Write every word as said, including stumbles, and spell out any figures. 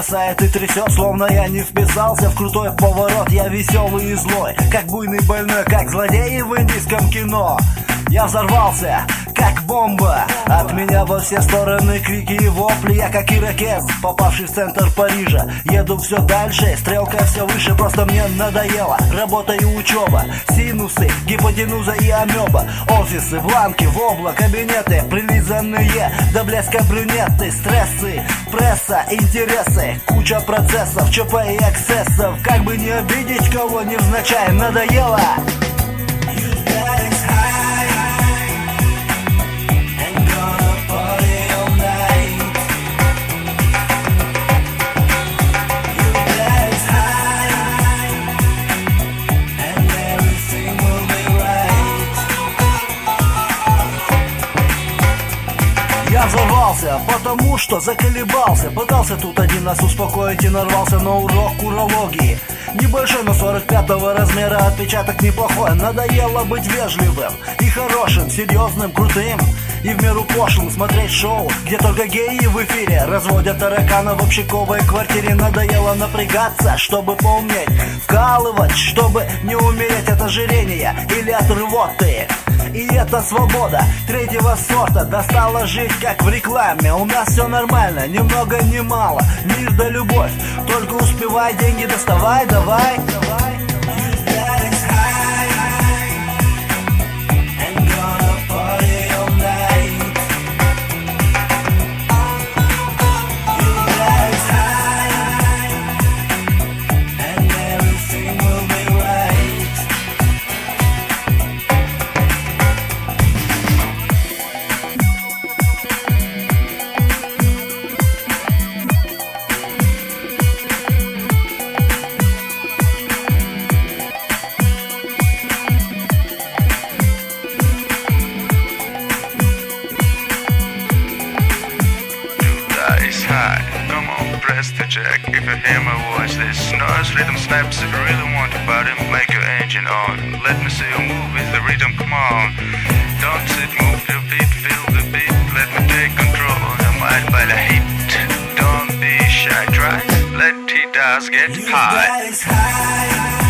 бросает и трясет, словно я не вписался в крутой поворот. Я веселый и злой, как буйный больной, как злодей в индийском кино. Я взорвался, как бомба. От меня во все стороны крики и вопли. Я как ирокез, попавший в центр Парижа. Еду все дальше, стрелка все выше. Просто мне надоело работа и учеба. Синусы, гипотенуза и амеба. Офисы, бланки, вобла, кабинеты прилизанные до блеска брюнеты. Стрессы, пресса, интересы. Куча процессов, ЧП и эксцессов. Как бы не обидеть кого невзначай, надоело. Я взорвался, потому что заколебался. Пытался тут один нас успокоить и нарвался на урок урологии. Небольшой, но сорок пятого размера, отпечаток неплохой. Надоело быть вежливым и хорошим, серьезным, крутым и в меру пошлым. Смотреть шоу, где только геи в эфире разводят тараканов в общаковой квартире. Надоело напрягаться, чтобы поумнеть, вкалывать, чтобы не умереть от ожирения или от рвоты. И это свобода третьего сорта. Достало жить как в рекламе. У нас все нормально, ни много ни мало. Мир да любовь, только успевай, деньги доставай, давай, давай. Come on, press the jack if you hear my voice. This noise, rhythm snaps. If you really want to party, make your engine on. Let me see you move with the rhythm, come on. Don't sit, move your feet, feel the beat. Let me take control of your mind by the heat. Don't be shy, try. Let it does get high.